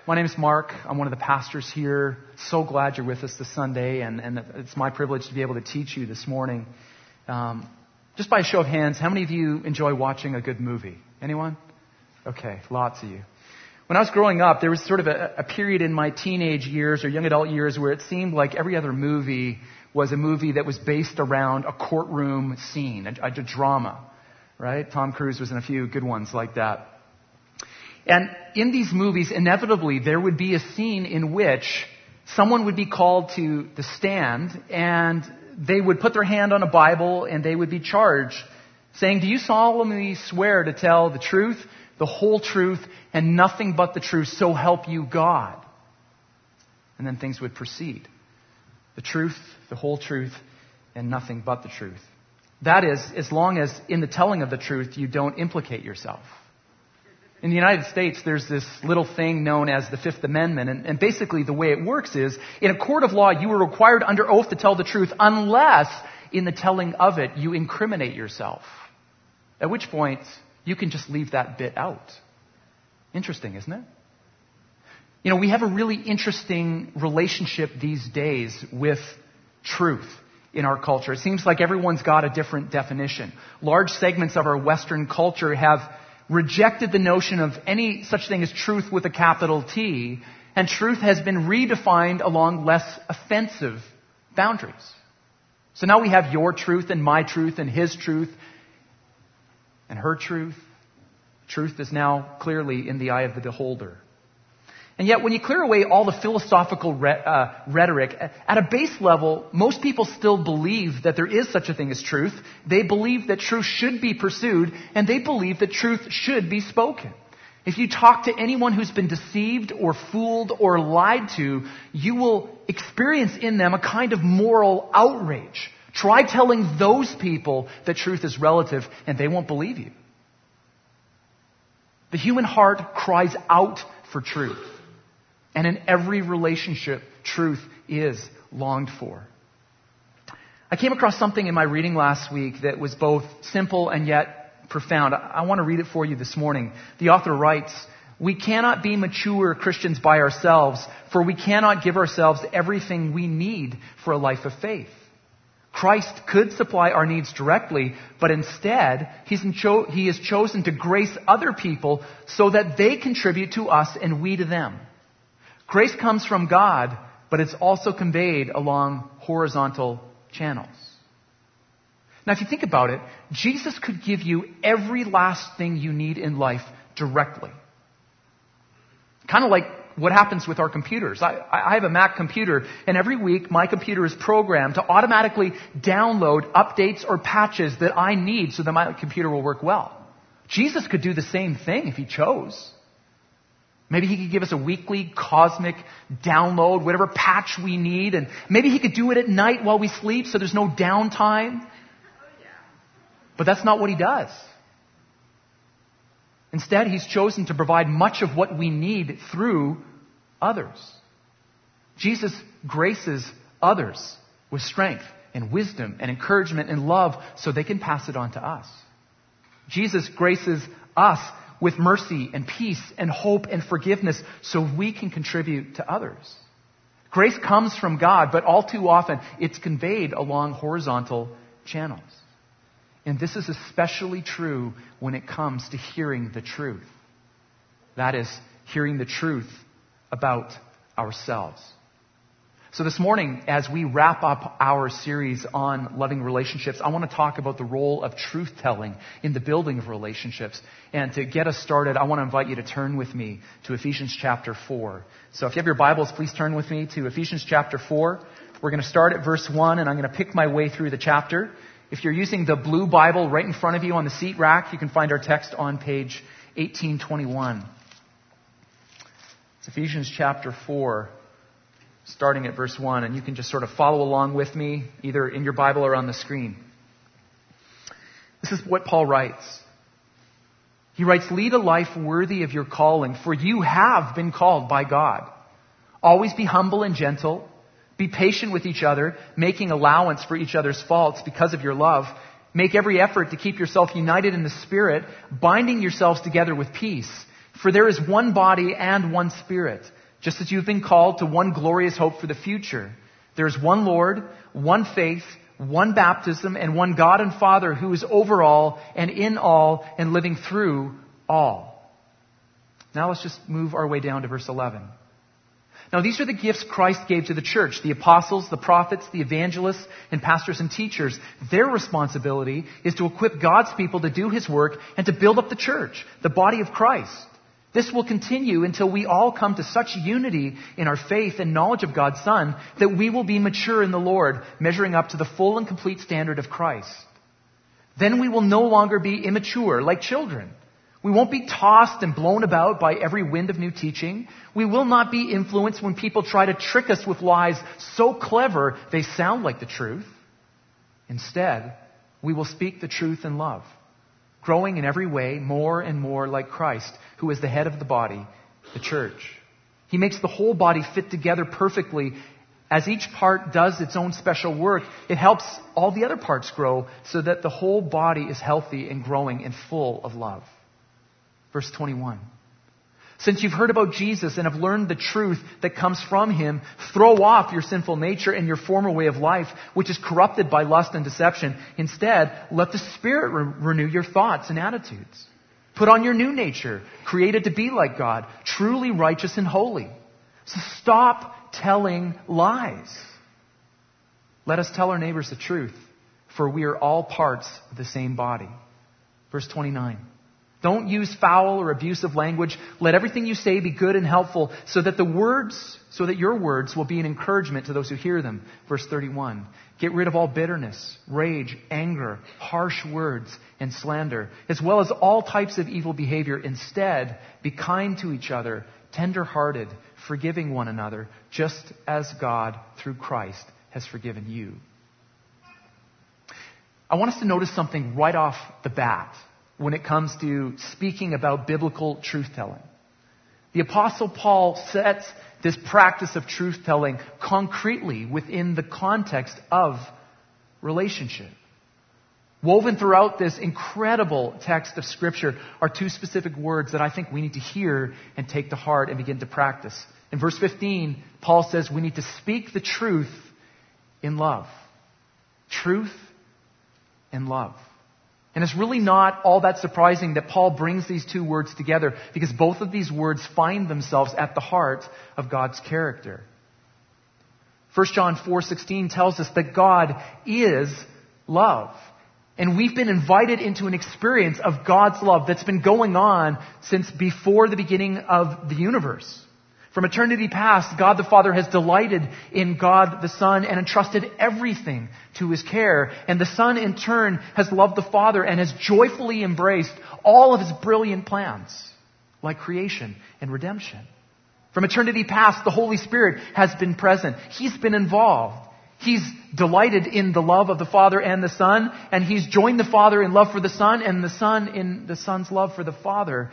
My name is Mark. I'm one of the pastors here. So glad you're with us this Sunday, and it's my privilege to be able to teach you this morning. Just by a show of hands, how many of you enjoy watching a good movie? Anyone? Okay, lots of you. When I was growing up, there was sort of a period in my teenage years or young adult years where it seemed like every other movie was a movie that was based around a courtroom scene, a drama, right? Tom Cruise was in a few good ones like that. And in these movies, inevitably, there would be a scene in which someone would be called to the stand and they would put their hand on a Bible and they would be charged, saying, "Do you solemnly swear to tell the truth, the whole truth, and nothing but the truth, so help you God?" And then things would proceed. The truth, the whole truth, and nothing but the truth. That is, as long as in the telling of the truth, you don't implicate yourself. In the United States, there's this little thing known as the Fifth Amendment. And basically the way it works is, in a court of law, you are required under oath to tell the truth unless in the telling of it you incriminate yourself. At which point, you can just leave that bit out. Interesting, isn't it? You know, we have a really interesting relationship these days with truth in our culture. It seems like everyone's got a different definition. Large segments of our Western culture have rejected the notion of any such thing as truth with a capital T, and truth has been redefined along less offensive boundaries. So now we have your truth and my truth and his truth and her truth. Truth is now clearly in the eye of the beholder. And yet when you clear away all the philosophical rhetoric, at a base level, most people still believe that there is such a thing as truth. They believe that truth should be pursued, and they believe that truth should be spoken. If you talk to anyone who's been deceived or fooled or lied to, you will experience in them a kind of moral outrage. Try telling those people that truth is relative, and they won't believe you. The human heart cries out for truth. And in every relationship, truth is longed for. I came across something in my reading last week that was both simple and yet profound. I want to read it for you this morning. The author writes, "We cannot be mature Christians by ourselves, for we cannot give ourselves everything we need for a life of faith. Christ could supply our needs directly, but instead, He has chosen to grace other people so that they contribute to us and we to them. Grace comes from God, but it's also conveyed along horizontal channels." Now, if you think about it, Jesus could give you every last thing you need in life directly. Kind of like what happens with our computers. I have a Mac computer, and every week my computer is programmed to automatically download updates or patches that I need so that my computer will work well. Jesus could do the same thing if He chose. Maybe He could give us a weekly cosmic download, whatever patch we need. And maybe He could do it at night while we sleep so there's no downtime. But that's not what He does. Instead, He's chosen to provide much of what we need through others. Jesus graces others with strength and wisdom and encouragement and love so they can pass it on to us. Jesus graces us with mercy and peace and hope and forgiveness so we can contribute to others. Grace comes from God, but all too often it's conveyed along horizontal channels. And this is especially true when it comes to hearing the truth. That is, hearing the truth about ourselves. So this morning, as we wrap up our series on loving relationships, I want to talk about the role of truth-telling in the building of relationships. And to get us started, I want to invite you to turn with me to Ephesians chapter 4. So if you have your Bibles, please turn with me to Ephesians chapter 4. We're going to start at verse 1, and I'm going to pick my way through the chapter. If you're using the blue Bible right in front of you on the seat rack, you can find our text on page 1821. It's Ephesians chapter 4. Starting at verse 1, and you can just sort of follow along with me, either in your Bible or on the screen. This is what Paul writes. He writes, "Lead a life worthy of your calling, for you have been called by God. Always be humble and gentle. Be patient with each other, making allowance for each other's faults because of your love. Make every effort to keep yourself united in the Spirit, binding yourselves together with peace. For there is one body and one Spirit. just as you've been called to one glorious hope for the future. There is one Lord, one faith, one baptism, and one God and Father who is over all and in all and living through all. Now let's just move our way down to verse 11. Now these are the gifts Christ gave to the church: the apostles, the prophets, the evangelists, and pastors and teachers. Their responsibility is to equip God's people to do His work and to build up the church, the body of Christ. This will continue until we all come to such unity in our faith and knowledge of God's Son that we will be mature in the Lord, measuring up to the full and complete standard of Christ. Then we will no longer be immature like children. We won't be tossed and blown about by every wind of new teaching. We will not be influenced when people try to trick us with lies so clever they sound like the truth. Instead, we will speak the truth in love, growing in every way more and more like Christ, who is the head of the body, the church. He makes the whole body fit together perfectly. As each part does its own special work, it helps all the other parts grow so that the whole body is healthy and growing and full of love. Verse 21. Since you've heard about Jesus and have learned the truth that comes from Him, throw off your sinful nature and your former way of life, which is corrupted by lust and deception. Instead, let the Spirit renew your thoughts and attitudes. Put on your new nature, created to be like God, truly righteous and holy. So stop telling lies. Let us tell our neighbors the truth, for we are all parts of the same body. Verse 29. Don't use foul or abusive language. Let everything you say be good and helpful so that your words will be an encouragement to those who hear them. Verse 31. Get rid of all bitterness, rage, anger, harsh words, and slander, as well as all types of evil behavior. Instead, be kind to each other, tender-hearted, forgiving one another, just as God, through Christ, has forgiven you. I want us to notice something right off the bat when it comes to speaking about biblical truth-telling. The Apostle Paul sets this practice of truth-telling concretely within the context of relationship. Woven throughout this incredible text of Scripture are two specific words that I think we need to hear and take to heart and begin to practice. In verse 15, Paul says we need to speak the truth in love. Truth and love. And it's really not all that surprising that Paul brings these two words together, because both of these words find themselves at the heart of God's character. 1 John 4:16 tells us that God is love. And we've been invited into an experience of God's love that's been going on since before the beginning of the universe. From eternity past, God the Father has delighted in God the Son and entrusted everything to His care. And the Son, in turn, has loved the Father and has joyfully embraced all of His brilliant plans, like creation and redemption. From eternity past, the Holy Spirit has been present. He's been involved. He's delighted in the love of the Father and the Son, and He's joined the Father in love for the Son, and the Son in the Son's love for the Father.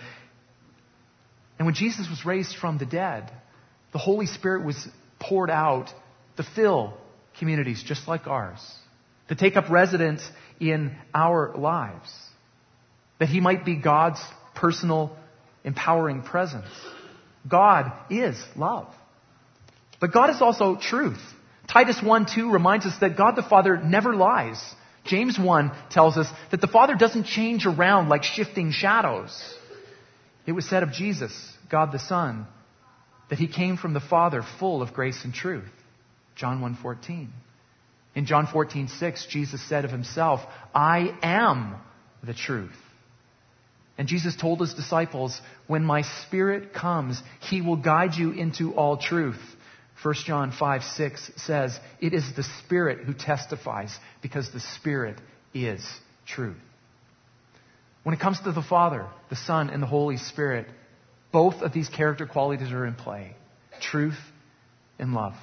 And when Jesus was raised from the dead, the Holy Spirit was poured out to fill communities just like ours, to take up residence in our lives, that He might be God's personal, empowering presence. God is love. But God is also truth. Titus 1:2 reminds us that God the Father never lies. James 1 tells us that the Father doesn't change around like shifting shadows. It was said of Jesus, God the Son, that He came from the Father full of grace and truth. John 1:14. In John 14:6, Jesus said of Himself, I am the truth. And Jesus told His disciples, when my Spirit comes, He will guide you into all truth. 1 John 5:6 says, it is the Spirit who testifies, because the Spirit is truth. When it comes to the Father, the Son, and the Holy Spirit, both of these character qualities are in play. Truth and love.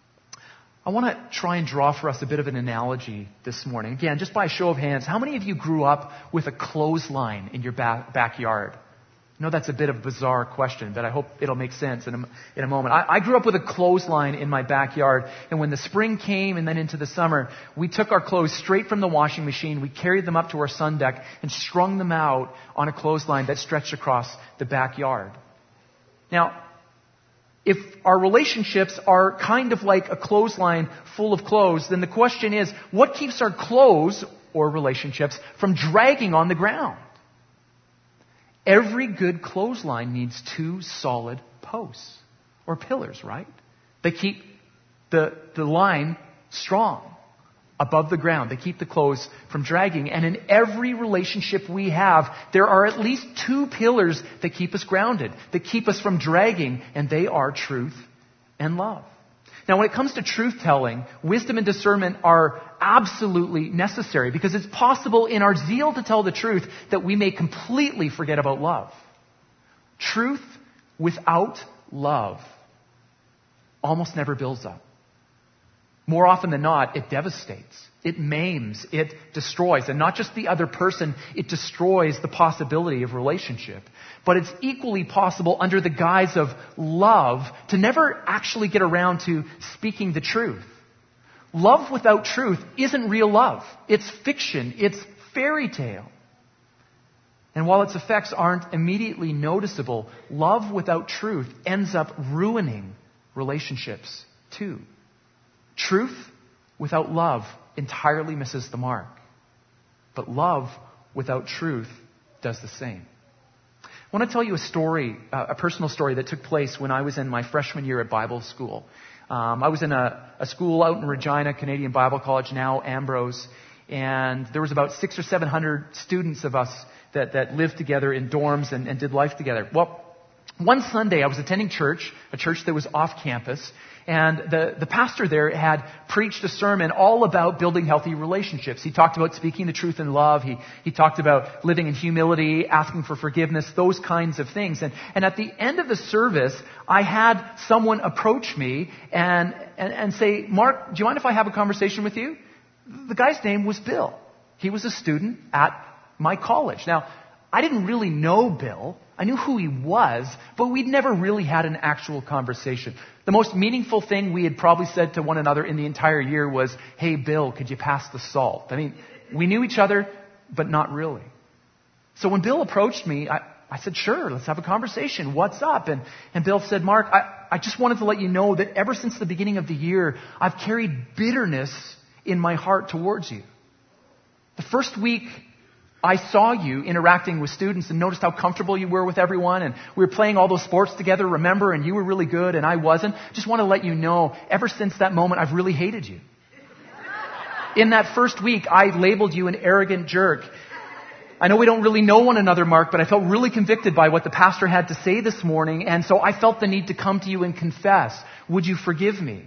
I want to try and draw for us a bit of an analogy this morning. Again, just by a show of hands, how many of you grew up with a clothesline in your backyard? I know that's a bit of a bizarre question, but I hope it'll make sense in a moment. I grew up with a clothesline in my backyard, and when the spring came and then into the summer, we took our clothes straight from the washing machine, we carried them up to our sun deck, and strung them out on a clothesline that stretched across the backyard. Now, if our relationships are kind of like a clothesline full of clothes, then the question is, what keeps our clothes or relationships from dragging on the ground? Every good clothesline needs 2 solid posts or pillars, right? They keep the line strong above the ground. They keep the clothes from dragging. And in every relationship we have, there are at least 2 pillars that keep us grounded, that keep us from dragging, and they are truth and love. Now, when it comes to truth-telling, wisdom and discernment are absolutely necessary because it's possible in our zeal to tell the truth that we may completely forget about love. Truth without love almost never builds up. More often than not, it devastates, it maims, it destroys. And not just the other person, it destroys the possibility of relationship. But it's equally possible under the guise of love to never actually get around to speaking the truth. Love without truth isn't real love. It's fiction. It's fairy tale. And while its effects aren't immediately noticeable, love without truth ends up ruining relationships too. Truth without love entirely misses the mark. But love without truth does the same. I want to tell you a story, a personal story that took place when I was in my freshman year at Bible school. I was in a school out in Regina, Canadian Bible College, now Ambrose, and there was about 600 or 700 students of us that lived together in dorms and did life together. Well, one Sunday I was attending church, a church that was off campus, and the pastor there had preached a sermon all about building healthy relationships. He talked about speaking the truth in love. He talked about living in humility, asking for forgiveness, those kinds of things. And at the end of the service, I had someone approach me and say, "Mark, do you mind if I have a conversation with you?" The guy's name was Bill. He was a student at my college. Now, I didn't really know Bill. I knew who he was, but we'd never really had an actual conversation. The most meaningful thing we had probably said to one another in the entire year was, "Hey, Bill, could you pass the salt?" I mean, we knew each other, but not really. So when Bill approached me, I said, "Sure, let's have a conversation. What's up?" And Bill said, "Mark, I just wanted to let you know that ever since the beginning of the year, I've carried bitterness in my heart towards you. The first week, I saw you interacting with students and noticed how comfortable you were with everyone, and we were playing all those sports together, remember, and you were really good and I wasn't. Just want to let you know, ever since that moment, I've really hated you. In that first week, I labeled you an arrogant jerk. I know we don't really know one another, Mark, but I felt really convicted by what the pastor had to say this morning, and so I felt the need to come to you and confess. Would you forgive me?"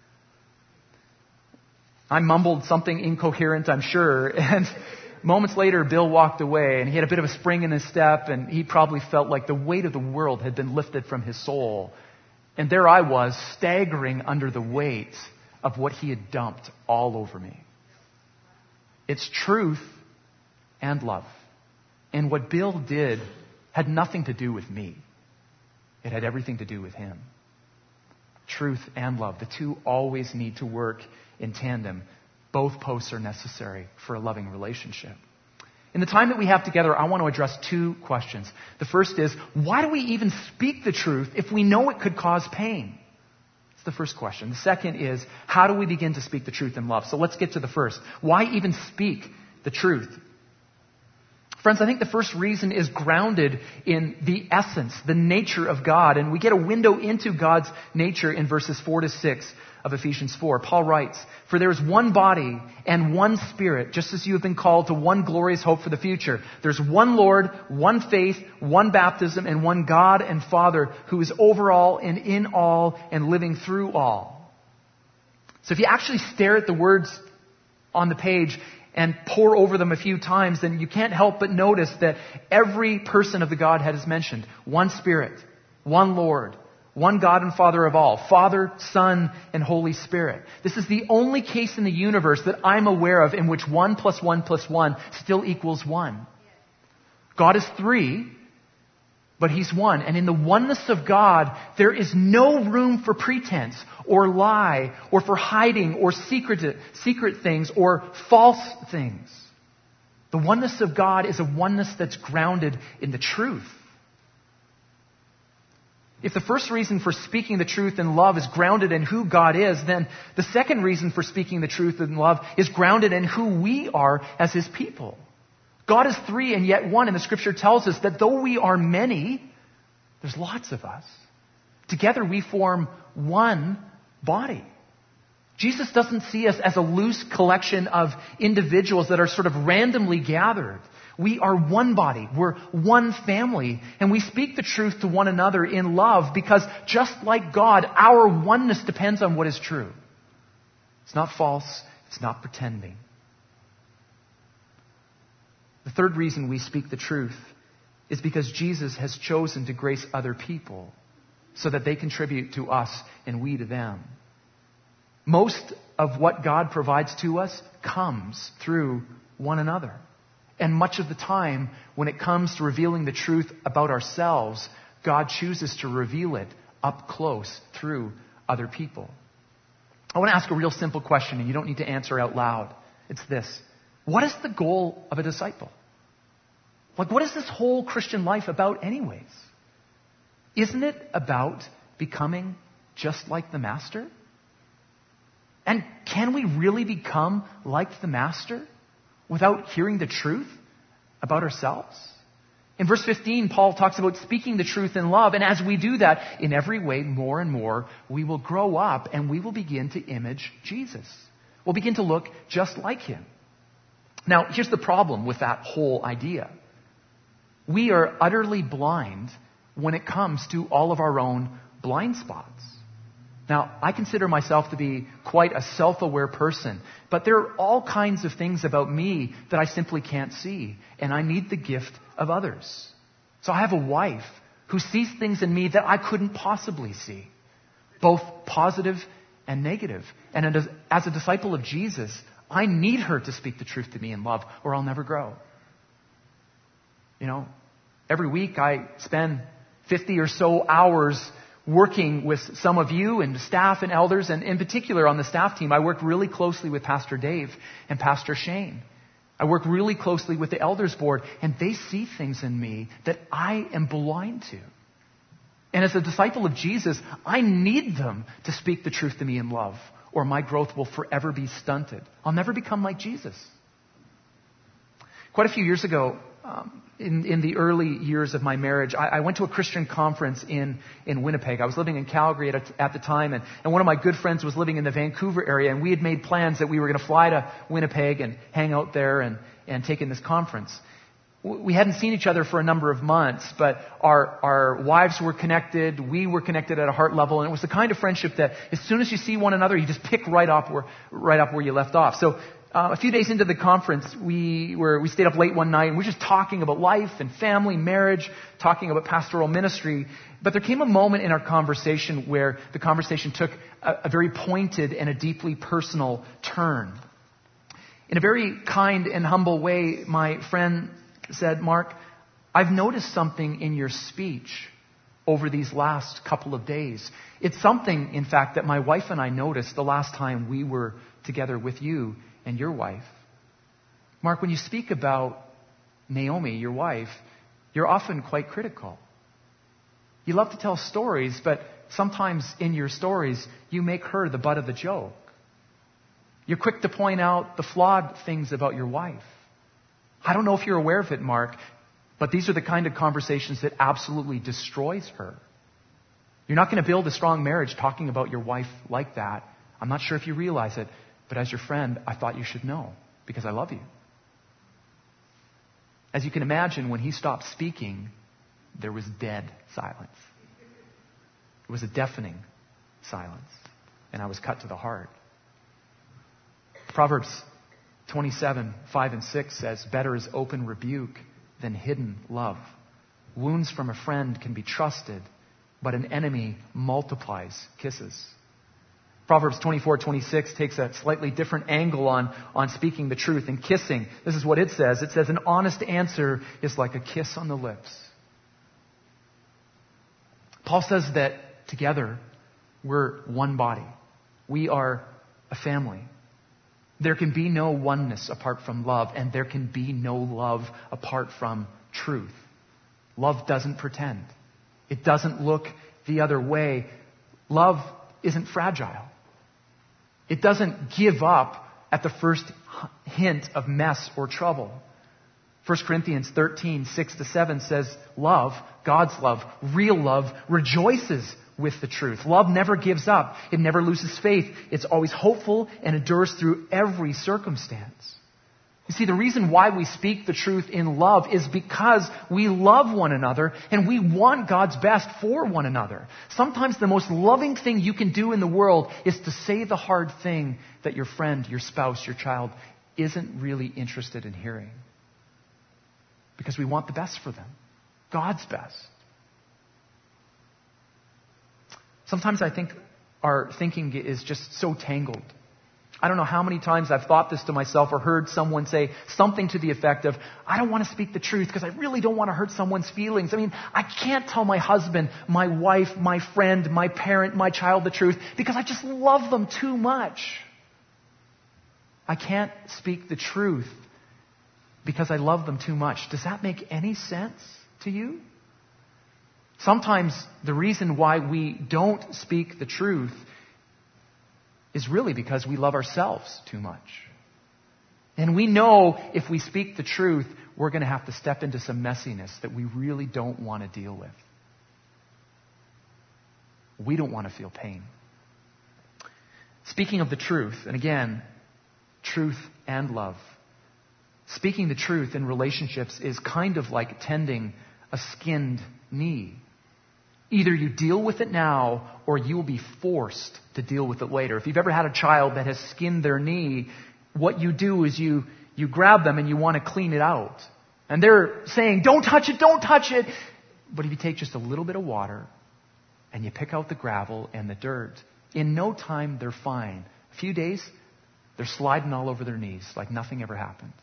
I mumbled something incoherent, I'm sure, and moments later, Bill walked away, and he had a bit of a spring in his step, and he probably felt like the weight of the world had been lifted from his soul. And there I was, staggering under the weight of what he had dumped all over me. It's truth and love. And what Bill did had nothing to do with me. It had everything to do with him. Truth and love. The two always need to work in tandem. Both posts are necessary for a loving relationship. In the time that we have together, I want to address 2 questions. The first is, why do we even speak the truth if we know it could cause pain? That's the first question. The second is, how do we begin to speak the truth in love? So let's get to the first. Why even speak the truth? Friends, I think the first reason is grounded in the essence, the nature of God. And we get a window into God's nature in verses 4 to 6 of Ephesians 4. Paul writes, "For there is one body and one Spirit, just as you have been called to one glorious hope for the future. There's one Lord, one faith, one baptism, and one God and Father who is over all and in all and living through all." So if you actually stare at the words on the page and pore over them a few times, then you can't help but notice that every person of the Godhead is mentioned. One Spirit, one Lord, one God and Father of all. Father, Son, and Holy Spirit. This is the only case in the universe that I'm aware of in which 1 + 1 + 1 still equals 1. God is 3, but He's 1. And in the oneness of God, there is no room for pretense or lie or for hiding or secret things or false things. The oneness of God is a oneness that's grounded in the truth. If the first reason for speaking the truth in love is grounded in who God is, then the second reason for speaking the truth in love is grounded in who we are as His people. God is three and yet one, and the Scripture tells us that though we are many, there's lots of us. Together we form one body. Jesus doesn't see us as a loose collection of individuals that are sort of randomly gathered. We are one body. We're one family. And we speak the truth to one another in love because just like God, our oneness depends on what is true. It's not false. It's not pretending. The third reason we speak the truth is because Jesus has chosen to grace other people so that they contribute to us and we to them. Most of what God provides to us comes through one another. And much of the time, when it comes to revealing the truth about ourselves, God chooses to reveal it up close through other people. I want to ask a real simple question, and you don't need to answer out loud. It's this. What is the goal of a disciple? Like, what is this whole Christian life about anyways? Isn't it about becoming just like the Master? And can we really become like the Master without hearing the truth about ourselves? In verse 15, Paul talks about speaking the truth in love. And as we do that, in every way, more and more, we will grow up and we will begin to image Jesus. We'll begin to look just like Him. Now, here's the problem with that whole idea. We are utterly blind when it comes to all of our own blind spots. Now, I consider myself to be quite a self-aware person, but there are all kinds of things about me that I simply can't see, and I need the gift of others. So I have a wife who sees things in me that I couldn't possibly see, both positive and negative. And as a disciple of Jesus, I need her to speak the truth to me in love, or I'll never grow. You know, every week I spend 50 or so hours working with some of you and staff and elders, and in particular on the staff team, I work really closely with Pastor Dave and Pastor Shane. I work really closely with the elders board, and they see things in me that I am blind to. And as a disciple of Jesus, I need them to speak the truth to me in love, or my growth will forever be stunted. I'll never become like Jesus. Quite a few years ago, in the early years of my marriage, I went to a Christian conference in Winnipeg. I was living in Calgary at the time, and one of my good friends was living in the Vancouver area, and we had made plans that we were going to fly to Winnipeg and hang out there and take in this conference. We hadn't seen each other for a number of months, but our wives were connected, we were connected at a heart level, and it was the kind of friendship that as soon as you see one another, you just pick right up where you left off. So a few days into the conference, we stayed up late one night, and we were just talking about life and family, marriage, talking about pastoral ministry. But there came a moment in our conversation where the conversation took a very pointed and a deeply personal turn. In a very kind and humble way, my friend said, "Mark, I've noticed something in your speech over these last couple of days. It's something, in fact, that my wife and I noticed the last time we were together with you and your wife. Mark, when you speak about Naomi, your wife, you're often quite critical. You love to tell stories, but sometimes in your stories, you make her the butt of the joke. You're quick to point out the flawed things about your wife. I don't know if you're aware of it, Mark, but these are the kind of conversations that absolutely destroys her. You're not going to build a strong marriage talking about your wife like that. I'm not sure if you realize it, but as your friend, I thought you should know because I love you." As you can imagine, when he stopped speaking, there was dead silence. It was a deafening silence, and I was cut to the heart. Proverbs 27:5-6 says, "Better is open rebuke than hidden love. Wounds from a friend can be trusted, but an enemy multiplies kisses." Proverbs 24:26 takes a slightly different angle on speaking the truth and kissing. This is what it says. It says, "An honest answer is like a kiss on the lips." Paul says that together we're one body. We are a family. There can be no oneness apart from love, and there can be no love apart from truth. Love doesn't pretend. It doesn't look the other way, love isn't fragile. It doesn't give up at the first hint of mess or trouble. 1 Corinthians 13, 6-7 says, love, God's love, real love, rejoices with the truth. Love never gives up. It never loses faith. It's always hopeful and endures through every circumstance. You see, the reason why we speak the truth in love is because we love one another and we want God's best for one another. Sometimes the most loving thing you can do in the world is to say the hard thing that your friend, your spouse, your child isn't really interested in hearing. Because we want the best for them. God's best. Sometimes I think our thinking is just so tangled. I don't know how many times I've thought this to myself or heard someone say something to the effect of, I don't want to speak the truth because I really don't want to hurt someone's feelings. I mean, I can't tell my husband, my wife, my friend, my parent, my child the truth because I just love them too much. I can't speak the truth because I love them too much. Does that make any sense to you? Sometimes the reason why we don't speak the truth is really because we love ourselves too much. And we know if we speak the truth, we're going to have to step into some messiness that we really don't want to deal with. We don't want to feel pain. Speaking of the truth, and again, truth and love. Speaking the truth in relationships is kind of like tending a skinned knee. Either you deal with it now or you will be forced to deal with it later. If you've ever had a child that has skinned their knee, what you do is you grab them and you want to clean it out. And they're saying, don't touch it, don't touch it. But if you take just a little bit of water and you pick out the gravel and the dirt, in no time they're fine. A few days, they're sliding all over their knees like nothing ever happened.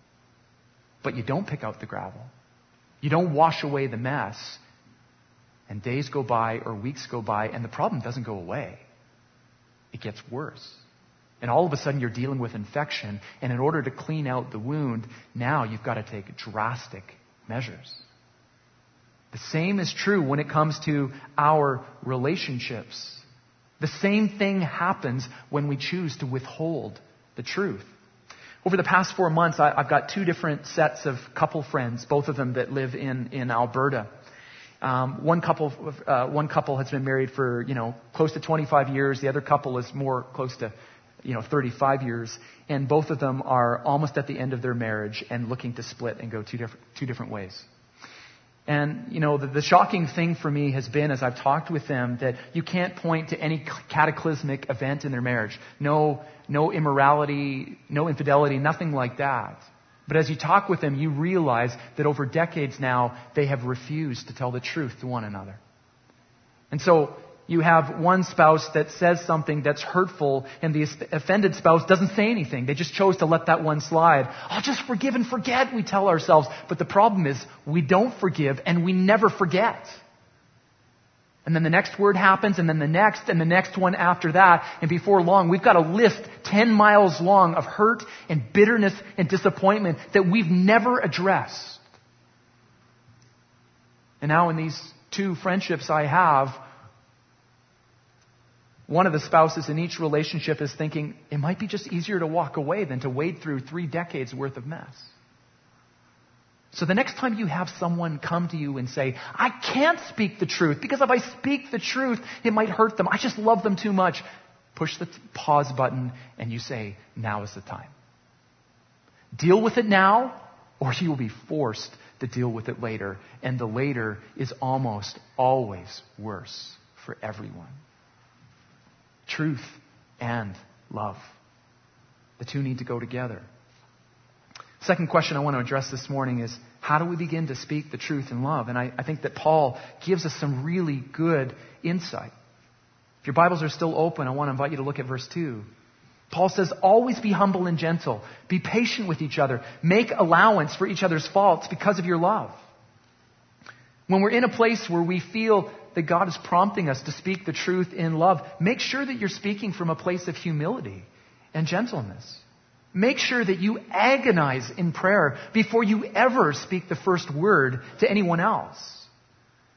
But you don't pick out the gravel. You don't wash away the mess. And days go by or weeks go by and the problem doesn't go away. It gets worse. And all of a sudden you're dealing with infection. And in order to clean out the wound, now you've got to take drastic measures. The same is true when it comes to our relationships. The same thing happens when we choose to withhold the truth. Over the past 4 months, I've got 2 different sets of couple friends, both of them that live in Alberta. One couple has been married for, close to 25 years. The other couple is more close to, 35 years. And both of them are almost at the end of their marriage and looking to split and go two different ways. And, the shocking thing for me has been, as I've talked with them, that you can't point to any cataclysmic event in their marriage. No immorality, no infidelity, nothing like that. But as you talk with them, you realize that over decades now, they have refused to tell the truth to one another. And so you have one spouse that says something that's hurtful, and the offended spouse doesn't say anything. They just chose to let that one slide. I'll just forgive and forget, we tell ourselves. But the problem is, we don't forgive, and we never forget. And then the next word happens, and then the next one after that. And before long, we've got a list 10 miles long of hurt and bitterness and disappointment that we've never addressed. And now in these 2 friendships I have, one of the spouses in each relationship is thinking, it might be just easier to walk away than to wade through 3 decades worth of mess. So the next time you have someone come to you and say, I can't speak the truth because if I speak the truth, it might hurt them. I just love them too much. Push the pause button and you say, now is the time. Deal with it now or you will be forced to deal with it later. And the later is almost always worse for everyone. Truth and love. The 2 need to go together. Second question I want to address this morning is, how do we begin to speak the truth in love? And I think that Paul gives us some really good insight. If your Bibles are still open, I want to invite you to look at verse 2. Paul says, always be humble and gentle. Be patient with each other. Make allowance for each other's faults because of your love. When we're in a place where we feel that God is prompting us to speak the truth in love, make sure that you're speaking from a place of humility and gentleness. Make sure that you agonize in prayer before you ever speak the first word to anyone else.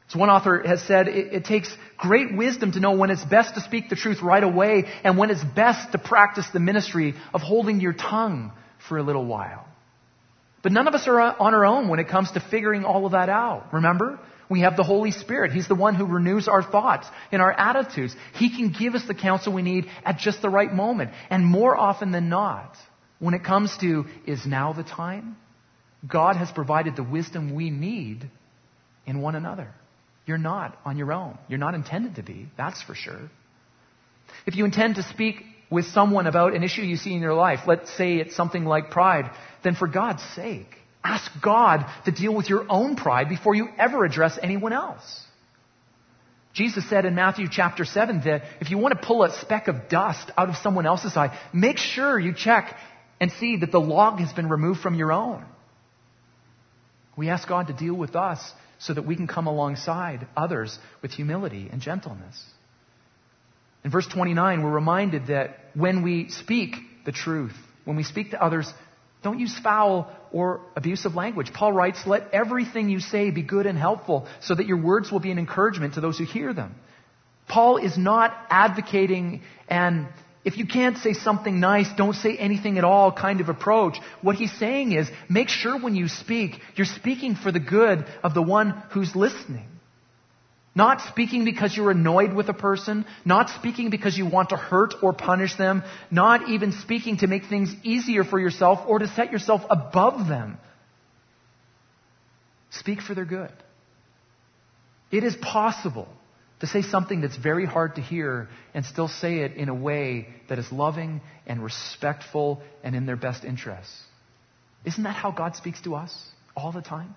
So one author has said, it takes great wisdom to know when it's best to speak the truth right away and when it's best to practice the ministry of holding your tongue for a little while. But none of us are on our own when it comes to figuring all of that out. Remember? We have the Holy Spirit. He's the one who renews our thoughts and our attitudes. He can give us the counsel we need at just the right moment. And more often than not, when it comes to, is now the time? God has provided the wisdom we need in one another. You're not on your own. You're not intended to be, that's for sure. If you intend to speak with someone about an issue you see in your life, let's say it's something like pride, then for God's sake, ask God to deal with your own pride before you ever address anyone else. Jesus said in Matthew chapter 7 that if you want to pull a speck of dust out of someone else's eye, make sure you check and see that the log has been removed from your own. We ask God to deal with us so that we can come alongside others with humility and gentleness. In verse 29, we're reminded that when we speak the truth, when we speak to others, don't use foul or abusive language. Paul writes, let everything you say be good and helpful so that your words will be an encouragement to those who hear them. Paul is not advocating an if you can't say something nice, don't say anything at all kind of approach. What he's saying is, make sure when you speak, you're speaking for the good of the one who's listening. Not speaking because you're annoyed with a person, not speaking because you want to hurt or punish them, not even speaking to make things easier for yourself or to set yourself above them. Speak for their good. It is possible to say something that's very hard to hear and still say it in a way that is loving and respectful and in their best interests. Isn't that how God speaks to us all the time?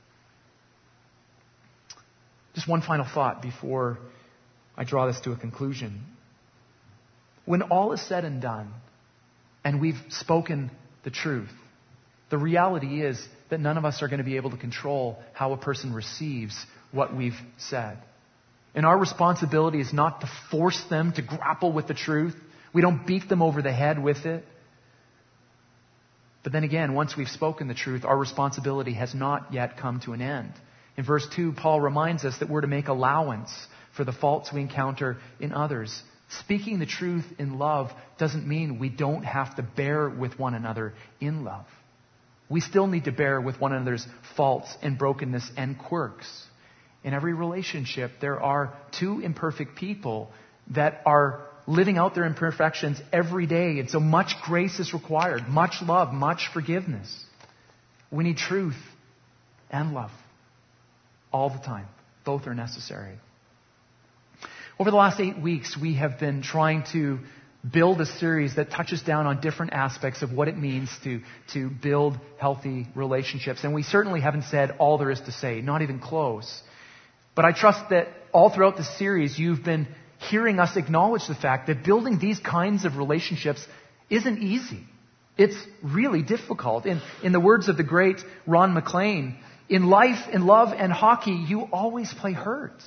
Just one final thought before I draw this to a conclusion. When all is said and done, and we've spoken the truth, the reality is that none of us are going to be able to control how a person receives what we've said. And our responsibility is not to force them to grapple with the truth. We don't beat them over the head with it. But then again, once we've spoken the truth, our responsibility has not yet come to an end. In verse 2, Paul reminds us that we're to make allowance for the faults we encounter in others. Speaking the truth in love doesn't mean we don't have to bear with one another in love. We still need to bear with one another's faults and brokenness and quirks. In every relationship, there are two imperfect people that are living out their imperfections every day. And so much grace is required, much love, much forgiveness. We need truth and love all the time. Both are necessary. Over the last 8 weeks, we have been trying to build a series that touches down on different aspects of what it means to build healthy relationships. And we certainly haven't said all there is to say, not even close. But I trust that all throughout the series, you've been hearing us acknowledge the fact that building these kinds of relationships isn't easy. It's really difficult. In the words of the great Ron McLean, in life, in love, and hockey, you always play hurt.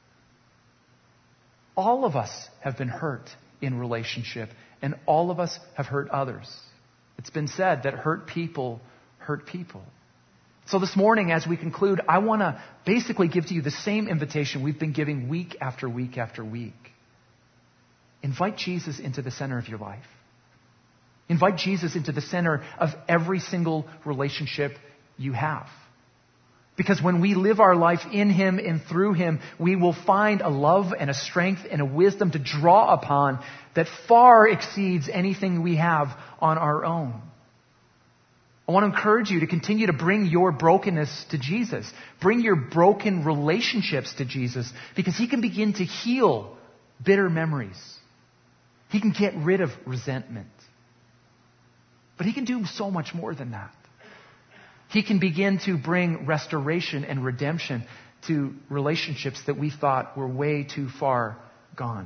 All of us have been hurt in relationship, and all of us have hurt others. It's been said that hurt people hurt people. So this morning, as we conclude, I want to basically give to you the same invitation we've been giving week after week after week. Invite Jesus into the center of your life. Invite Jesus into the center of every single relationship you have. Because when we live our life in Him and through Him, we will find a love and a strength and a wisdom to draw upon that far exceeds anything we have on our own. I want to encourage you to continue to bring your brokenness to Jesus. Bring your broken relationships to Jesus, because He can begin to heal bitter memories. He can get rid of resentment. But He can do so much more than that. He can begin to bring restoration and redemption to relationships that we thought were way too far gone.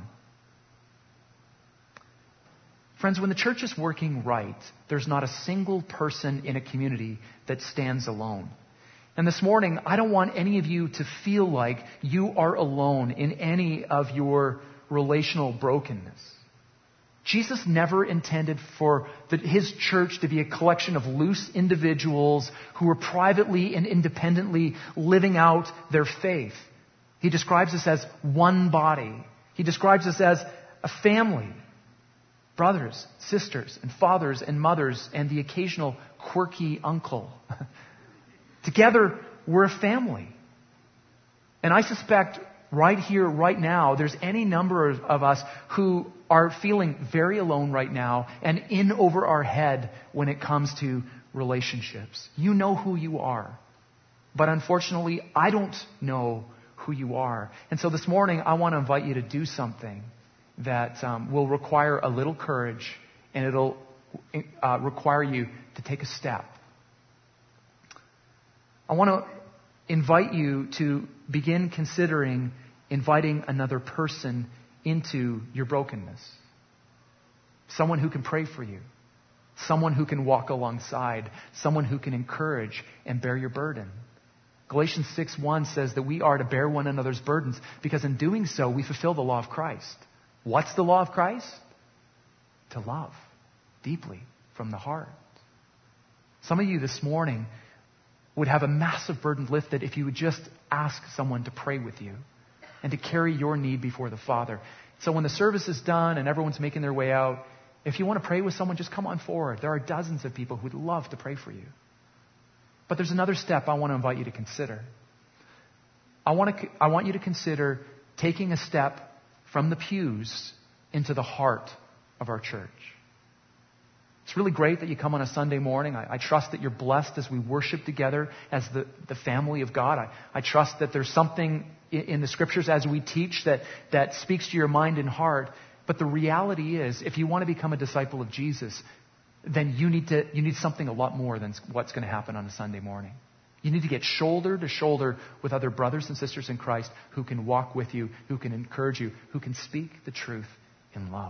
Friends, when the church is working right, there's not a single person in a community that stands alone. And this morning, I don't want any of you to feel like you are alone in any of your relational brokenness. Jesus never intended for His church to be a collection of loose individuals who were privately and independently living out their faith. He describes us as one body. He describes us as a family. Brothers, sisters, and fathers and mothers, and the occasional quirky uncle. Together, we're a family. And I suspect right here, right now, there's any number of us who are feeling very alone right now and in over our head when it comes to relationships. You know who you are. But unfortunately, I don't know who you are. And so this morning, I want to invite you to do something that will require a little courage, and it'll require you to take a step. I want to invite you to begin considering inviting another person into your brokenness. Someone who can pray for you. Someone who can walk alongside. Someone who can encourage and bear your burden. Galatians 6:1 says that we are to bear one another's burdens because in doing so, we fulfill the law of Christ. What's the law of Christ? To love deeply from the heart. Some of you this morning would have a massive burden lifted if you would just ask someone to pray with you and to carry your need before the Father. So when the service is done and everyone's making their way out, if you want to pray with someone, just come on forward. There are dozens of people who would love to pray for you. But there's another step I want to invite you to consider. I want you to consider taking a step from the pews into the heart of our church. It's really great that you come on a Sunday morning. I trust that you're blessed as we worship together as the family of God. I trust that there's something in the Scriptures as we teach that speaks to your mind and heart. But the reality is, if you want to become a disciple of Jesus, then you need something a lot more than what's going to happen on a Sunday morning. You need to get shoulder to shoulder with other brothers and sisters in Christ who can walk with you, who can encourage you, who can speak the truth in love.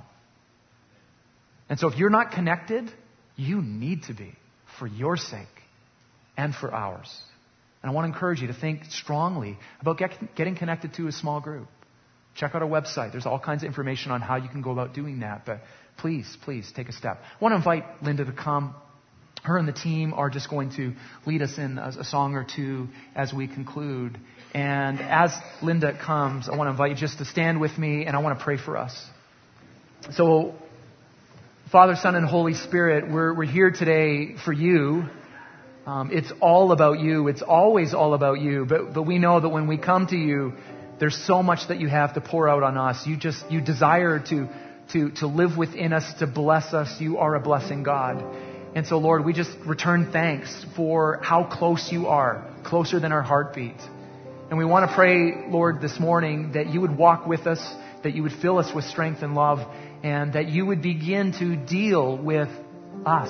And so if you're not connected, you need to be for your sake and for ours. And I want to encourage you to think strongly about getting connected to a small group. Check out our website. There's all kinds of information on how you can go about doing that. But please take a step. I want to invite Linda to come. Her and the team are just going to lead us in a song or two as we conclude. And as Linda comes, I want to invite you just to stand with me, and I want to pray for us. So, Father, Son, and Holy Spirit, we're here today for you. It's all about you. It's always all about you. But we know that when we come to you, there's so much that you have to pour out on us. You desire to live within us, to bless us. You are a blessing God. And so, Lord, we just return thanks for how close you are, closer than our heartbeat. And we want to pray, Lord, this morning that you would walk with us, that you would fill us with strength and love, and that you would begin to deal with us.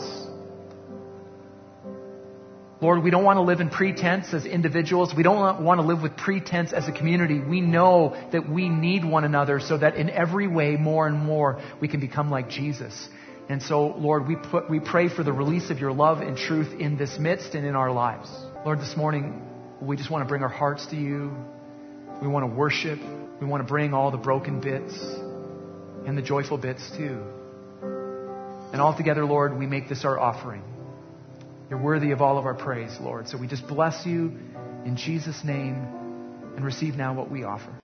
Lord, we don't want to live in pretense as individuals. We don't want to live with pretense as a community. We know that we need one another so that in every way, more and more, we can become like Jesus. And so, Lord, we pray for the release of your love and truth in this midst and in our lives. Lord, this morning, we just want to bring our hearts to you. We want to worship. We want to bring all the broken bits and the joyful bits too. And all together, Lord, we make this our offering. You're worthy of all of our praise, Lord. So we just bless you in Jesus' name and receive now what we offer.